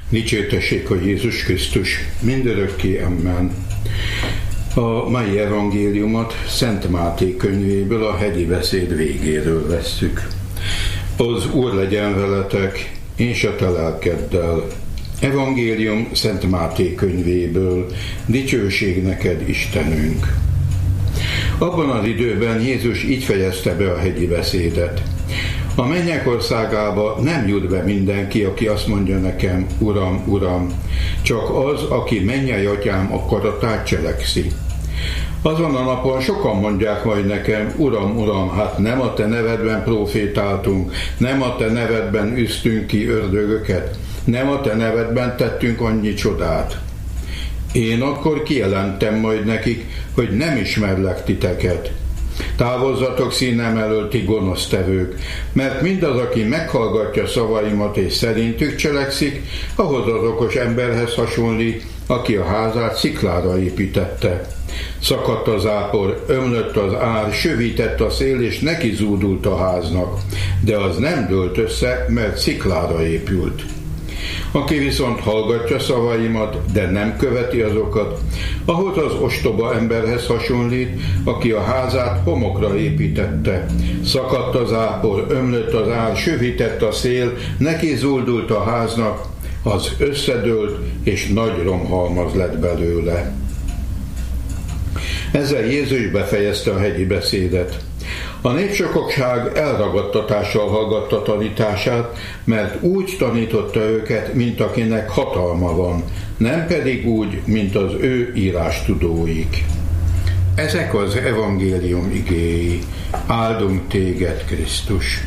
Dicsértessék a Jézus Krisztus, mindörökké, amen. A mai evangéliumot Szent Máté könyvéből, a hegyi beszéd végéről vesszük. Az Úr legyen veletek, és a te lelkeddel. Evangélium Szent Máté könyvéből, dicsőség neked, Istenünk. Abban az időben Jézus így fejezte be a hegyi beszédet. A mennyek országába nem jut be mindenki, aki azt mondja nekem, Uram, Uram, csak az, aki mennyei atyám akaratát cselekszi. Azon a napon sokan mondják majd nekem, Uram, Uram, hát nem a te nevedben profétáltunk, nem a te nevedben üztünk ki ördögöket, nem a te nevedben tettünk annyi csodát. Én akkor kijelentem majd nekik, hogy nem ismerlek titeket. Távozzatok színem elől, ti gonosztevők, mert mindaz, aki meghallgatja szavaimat és szerintük cselekszik, ahhoz az okos emberhez hasonlít, aki a házát sziklára építette. Szakadt az zápor, ömlött az ár, sövített a szél, és neki zúdult a háznak, de az nem dőlt össze, mert sziklára épült. Aki viszont hallgatja szavaimat, de nem követi azokat, ahhoz az ostoba emberhez hasonlít, aki a házát homokra építette. Szakadt az zápor, ömlött az ár, sövített a szél, neki zúdult a háznak, az összedőlt, és nagy romhalmaz lett belőle. Ezzel Jézus befejezte a hegyi beszédet. A népsokogság elragadtatással hallgatta tanítását, mert úgy tanította őket, mint akinek hatalma van, nem pedig úgy, mint az ő írástudóik. Ezek az evangélium igéi. Áldunk téged, Krisztus!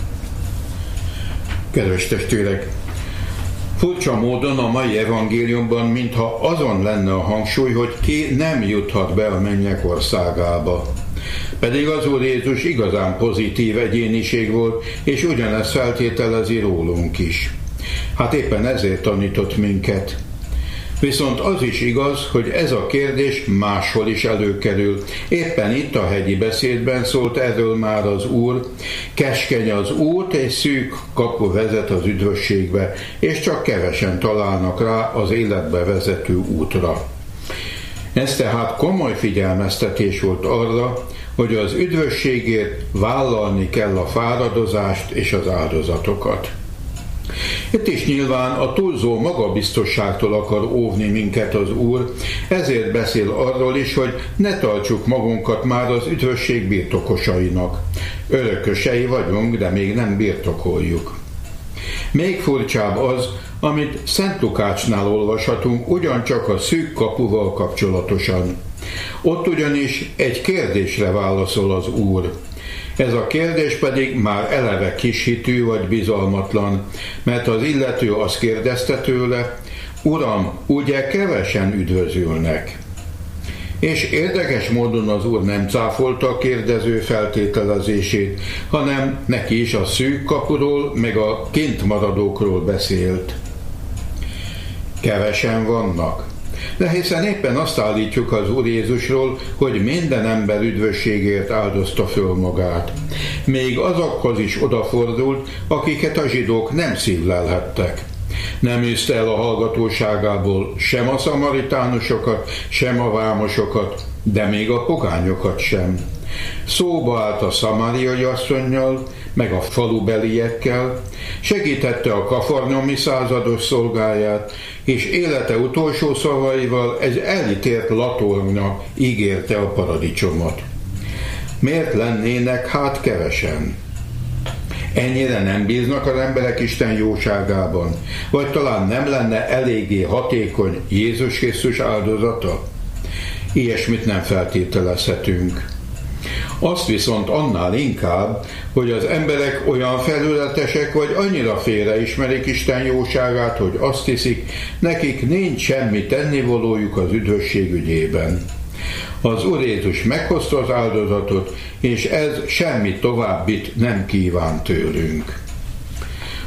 Kedves testvérek! Furcsa módon a mai evangéliumban mintha azon lenne a hangsúly, hogy ki nem juthat be a mennyek országába. Pedig az Úr Jézus igazán pozitív egyéniség volt, és ugyanezt feltételezi rólunk is. Hát éppen ezért tanított minket. Viszont az is igaz, hogy ez a kérdés máshol is előkerül. Éppen itt a hegyi beszédben szólt erről már az Úr. Keskeny az út, és szűk kapu vezet az üdvösségbe, és csak kevesen találnak rá az életbe vezető útra. Ez tehát komoly figyelmeztetés volt arra, hogy az üdvösségért vállalni kell a fáradozást és az áldozatokat. Itt is nyilván a túlzó magabiztosságtól akar óvni minket az Úr, ezért beszél arról is, hogy ne tartsuk magunkat már az üdvösség birtokosainak. Örökösei vagyunk, de még nem birtokoljuk. Még furcsább az, amit Szent Lukácsnál olvashatunk, ugyancsak a szűk kapuval kapcsolatosan. Ott ugyanis egy kérdésre válaszol az Úr. Ez a kérdés pedig már eleve kishitű vagy bizalmatlan, mert az illető azt kérdezte tőle, Uram, ugye kevesen üdvözülnek? És érdekes módon az Úr nem cáfolta a kérdező feltételezését, hanem neki is a szűk kapuról, meg a kint maradókról beszélt. Kevesen vannak. De hiszen éppen azt állítjuk az Úr Jézusról, hogy minden ember üdvösségért áldozta föl magát. Még azokhoz is odafordult, akiket a zsidók nem szívlelhettek. Nem űzte el a hallgatóságából sem a szamaritánusokat, sem a vámosokat, de még a pogányokat sem. Szóba állt a szamáriai asszonnyal, meg a falubeliekkel, segítette a kafarnaumi százados szolgáját, és élete utolsó szavaival egy elítélt latornak ígérte a paradicsomot. Miért lennének hát kevesen? Ennyire nem bíznak az emberek Isten jóságában? Vagy talán nem lenne eléggé hatékony Jézus Krisztus áldozata? Ilyesmit nem feltételezhetünk. Azt viszont annál inkább, hogy az emberek olyan felületesek, vagy annyira félreismerik Isten jóságát, hogy azt hiszik, nekik nincs semmi tennivalójuk az üdvösség ügyében. Az Úr Jézus meghozta az áldozatot, és ez semmi továbbit nem kíván tőlünk.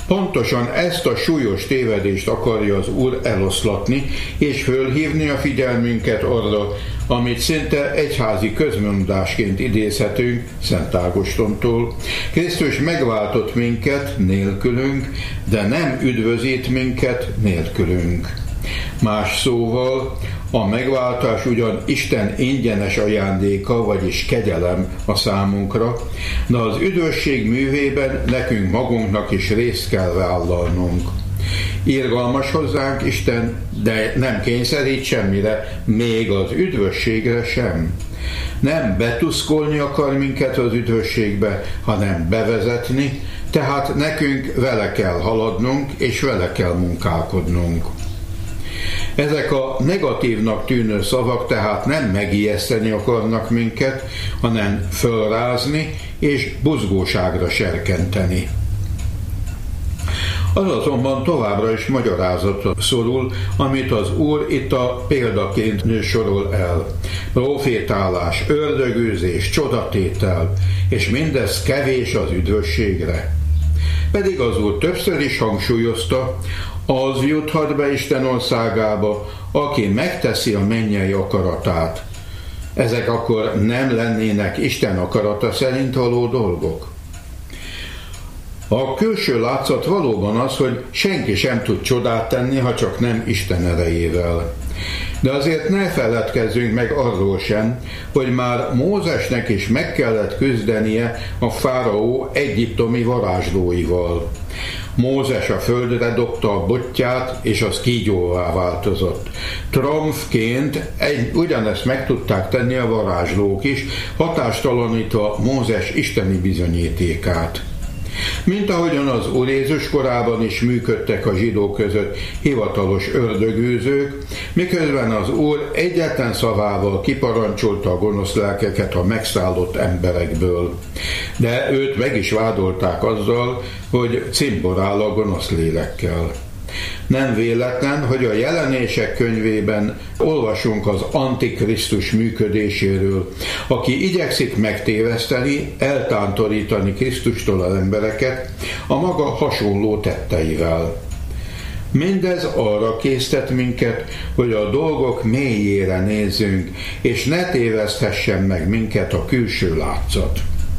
Pontosan ezt a súlyos tévedést akarja az Úr eloszlatni, és fölhívni a figyelmünket arra, amit szinte egyházi közmondásként idézhetünk Szent Ágostontól. Krisztus megváltott minket nélkülünk, de nem üdvözít minket nélkülünk. Más szóval, a megváltás ugyan Isten ingyenes ajándéka, vagyis kegyelem a számunkra, de az üdvösség művében nekünk magunknak is részt kell vállalnunk. Irgalmas hozzánk Isten, de nem kényszerít semmire, még az üdvösségre sem. Nem betuszkolni akar minket az üdvösségbe, hanem bevezetni, tehát nekünk vele kell haladnunk, és vele kell munkálkodnunk. Ezek a negatívnak tűnő szavak tehát nem megijeszteni akarnak minket, hanem fölrázni és buzgóságra serkenteni. Az azonban továbbra is magyarázatra szorul, amit az Úr itt a példaként sorol el. Profétálás, ördögűzés, csodatétel, és mindez kevés az üdvösségre. Pedig az Úr többször is hangsúlyozta, az juthat be Isten országába, aki megteszi a mennyei akaratát. Ezek akkor nem lennének Isten akarata szerint való dolgok. A külső látszat valóban az, hogy senki sem tud csodát tenni, ha csak nem Isten erejével. De azért ne feledkezzünk meg arról sem, hogy már Mózesnek is meg kellett küzdenie a fáraó egyiptomi varázslóival. Mózes a földre dobta a botját, és az kígyóvá változott. Tromfként ugyanezt meg tudták tenni a varázslók is, hatástalanítva Mózes isteni bizonyítékát. Mint ahogyan az Úr Jézus korában is működtek a zsidók között hivatalos ördögűzők, miközben az Úr egyetlen szavával kiparancsolta a gonosz lelkeket a megszállott emberekből. De őt meg is vádolták azzal, hogy cimborál a gonosz lélekkel. Nem véletlen, hogy a Jelenések könyvében olvasunk az Antikrisztus működéséről, aki igyekszik megtéveszteni, eltántorítani Krisztustól az embereket a maga hasonló tetteivel. Mindez arra késztet minket, hogy a dolgok mélyére nézzünk, és ne téveszthessen meg minket a külső látszat.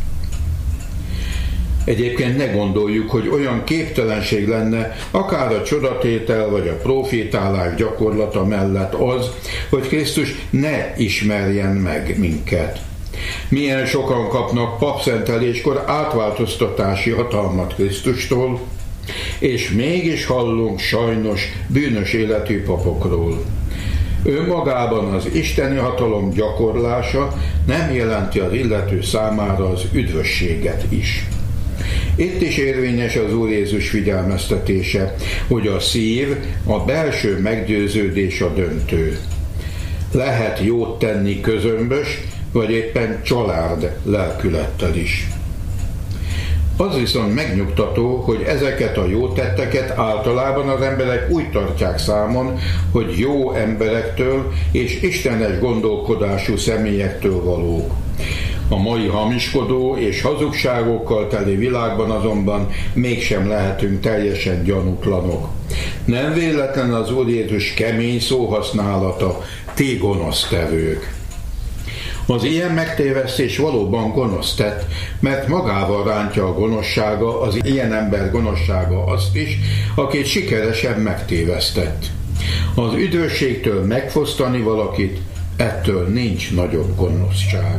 Egyébként ne gondoljuk, hogy olyan képtelenség lenne akár a csodatétel vagy a profétálás gyakorlata mellett az, hogy Krisztus ne ismerjen meg minket. Milyen sokan kapnak papszenteléskor átváltoztatási hatalmat Krisztustól, és mégis hallunk sajnos bűnös életű papokról. Önmagában az isteni hatalom gyakorlása nem jelenti az illető számára az üdvösséget is. Itt is érvényes az Úr Jézus figyelmeztetése, hogy a szív, a belső meggyőződés a döntő. Lehet jót tenni közömbös, vagy éppen család lelkülettel is. Az viszont megnyugtató, hogy ezeket a jó tetteket általában az emberek úgy tartják számon, hogy jó emberektől és istenes gondolkodású személyektől valók. A mai hamiskodó és hazugságokkal teli világban azonban mégsem lehetünk teljesen gyanútlanok. Nem véletlen az Úr Jézus kemény szóhasználata, ti gonosztevők. Az ilyen megtévesztés valóban gonosz tett, mert magával rántja a gonoszsága, az ilyen ember gonoszsága azt is, akit sikeresen megtévesztett. Az üdvösségtől megfosztani valakit, ettől nincs nagyobb gonoszság.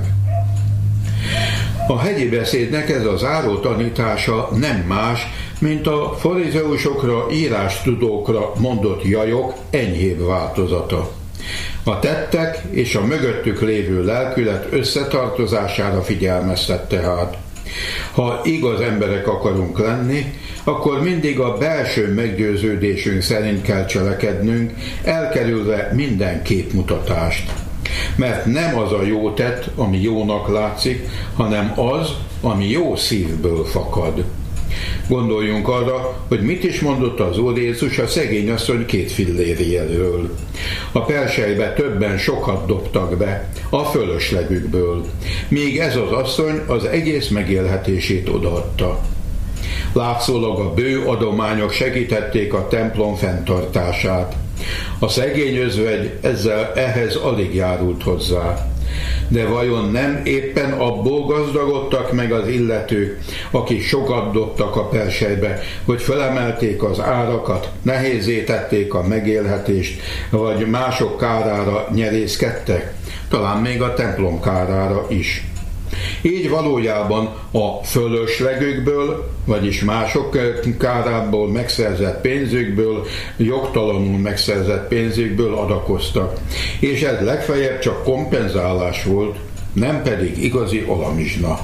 A hegyi beszédnek ez az záró tanítása nem más, mint a farizeusokra, írástudókra mondott jajok enyhébb változata. A tettek és a mögöttük lévő lelkület összetartozására figyelmeztet tehát. Ha igaz emberek akarunk lenni, akkor mindig a belső meggyőződésünk szerint kell cselekednünk, elkerülve minden képmutatást. Mert nem az a jó tett, ami jónak látszik, hanem az, ami jó szívből fakad. Gondoljunk arra, hogy mit is mondott az Úr Jézus a szegény asszony 2 fillérjéről. A perselybe többen sokat dobtak be, a fölöslegükből, míg ez az asszony az egész megélhetését odaadta. Látszólag a bő adományok segítették a templom fenntartását. A szegény özvegy ehhez alig járult hozzá. De vajon nem éppen abból gazdagodtak meg az illetők, akik sokat dobtak a perselybe, hogy felemelték az árakat, nehézzé tették a megélhetést, vagy mások kárára nyerészkedtek, talán még a templom kárára is. Így valójában a fölöslegükből, vagyis mások kárából megszerzett pénzükből, jogtalanul megszerzett pénzükből adakoztak. És ez legfeljebb csak kompenzálás volt, nem pedig igazi alamizsna.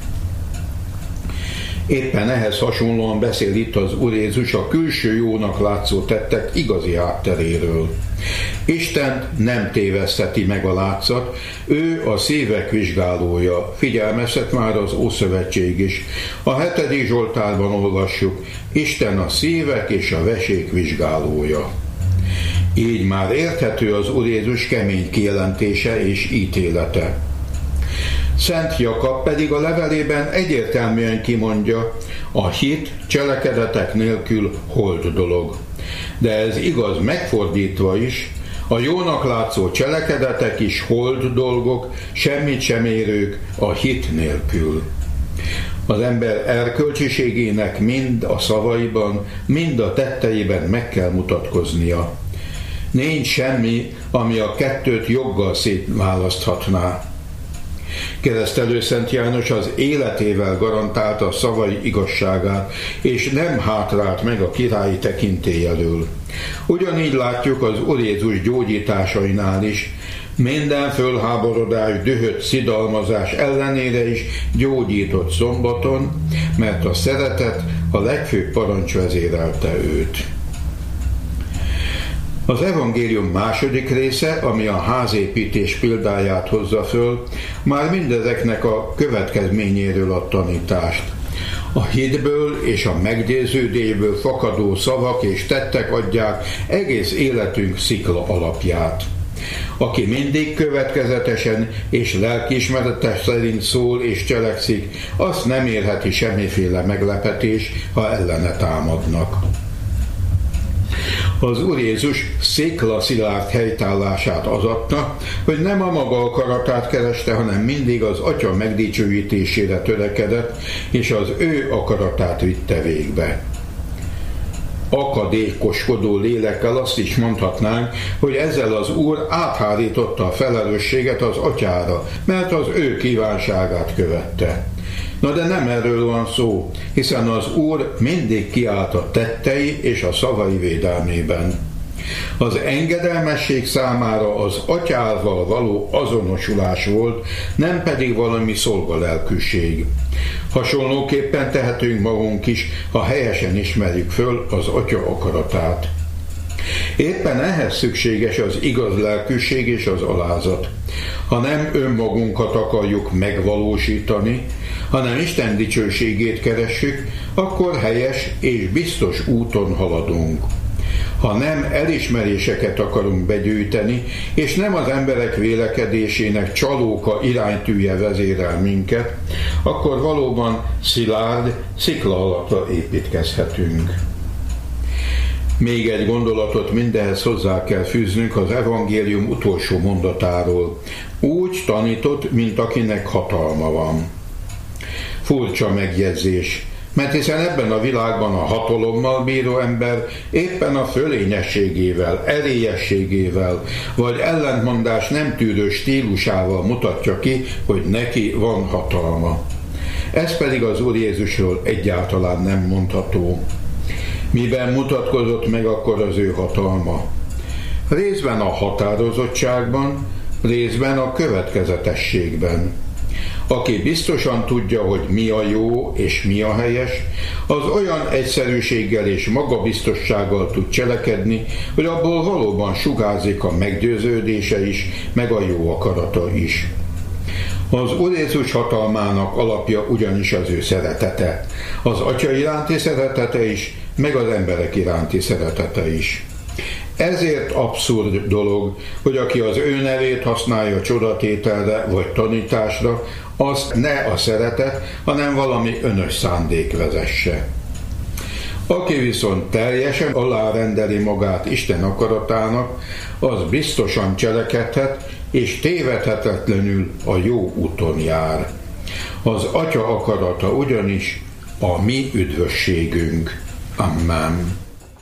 Éppen ehhez hasonlóan beszél itt az Úr Jézus a külső jónak látszó tettek igazi hátteréről. Isten nem tévesztheti meg a látszat, ő a szívek vizsgálója, figyelmeztet már az Ószövetség is. A 7. Zsoltárban olvassuk, Isten a szívek és a vesék vizsgálója. Így már érthető az Úr Jézus kemény kijelentése és ítélete. Szent Jakab pedig a levelében egyértelműen kimondja, a hit cselekedetek nélkül hold dolog. De ez igaz megfordítva is, a jónak látszó cselekedetek is hold dolgok, semmit sem érők a hit nélkül. Az ember erkölcsiségének mind a szavaiban, mind a tetteiben meg kell mutatkoznia. Nincs semmi, ami a kettőt joggal szétválaszthatná. Keresztelő Szent János az életével garantálta a szavai igazságát, és nem hátrált meg a királyi tekintély elől. Ugyanígy látjuk az Úr Jézus gyógyításainál is, minden fölháborodás, dühöt, szidalmazás ellenére is gyógyított szombaton, mert a szeretet a legfőbb parancs vezérelte őt. Az evangélium második része, ami a házépítés példáját hozza föl, már mindezeknek a következményéről ad tanítást. A hitből és a meggyőződésből fakadó szavak és tettek adják egész életünk szikla alapját. Aki mindig következetesen és lelkiismerete szerint szól és cselekszik, azt nem érheti semmiféle meglepetés, ha ellene támadnak. Az Úr Jézus sziklaszilárd helytállását az adta, hogy nem a maga akaratát kereste, hanem mindig az Atya megdicsőítésére törekedett, és az ő akaratát vitte végbe. Akadékoskodó lélekkel azt is mondhatnánk, hogy ezzel az Úr áthárította a felelősséget az Atyára, mert az ő kívánságát követte. Na de nem erről van szó, hiszen az Úr mindig kiállt a tettei és a szavai védelmében. Az engedelmesség számára az Atyával való azonosulás volt, nem pedig valami szolgalelkűség. Hasonlóképpen tehetünk magunk is, ha helyesen ismerjük föl az Atya akaratát. Éppen ehhez szükséges az igaz lelkűség és az alázat. Ha nem önmagunkat akarjuk megvalósítani, hanem Isten dicsőségét keressük, akkor helyes és biztos úton haladunk. Ha nem elismeréseket akarunk begyűjteni, és nem az emberek vélekedésének csalóka iránytűje vezérel minket, akkor valóban szilárd, szikla alapra építkezhetünk. Még egy gondolatot mindehhez hozzá kell fűznünk az evangélium utolsó mondatáról. Úgy tanított, mint akinek hatalma van. Furcsa megjegyzés, mert hiszen ebben a világban a hatalommal bíró ember éppen a fölényességével, erélyességével, vagy ellentmondás nem tűrő stílusával mutatja ki, hogy neki van hatalma. Ez pedig az Úr Jézusról egyáltalán nem mondható. Miben mutatkozott meg akkor az ő hatalma? Részben a határozottságban, részben a következetességben. Aki biztosan tudja, hogy mi a jó és mi a helyes, az olyan egyszerűséggel és magabiztossággal tud cselekedni, hogy abból valóban sugárzik a meggyőződése is, meg a jó akarata is. Az Úr Jézus hatalmának alapja ugyanis az ő szeretete. Az Atya iránti szeretete is, meg az emberek iránti szeretete is. Ezért abszurd dolog, hogy aki az ő nevét használja csodatételre vagy tanításra, azt ne a szeretet, hanem valami önös szándék vezesse. Aki viszont teljesen alárendeli magát Isten akaratának, az biztosan cselekedhet, és tévedhetetlenül a jó úton jár. Az Atya akarata ugyanis a mi üdvösségünk. Amen.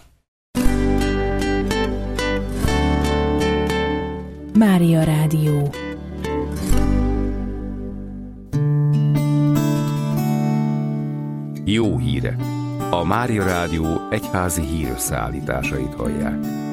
Mária Rádió. Jó hírek! A Mária Rádió egyházi hírösszeállításait hallják.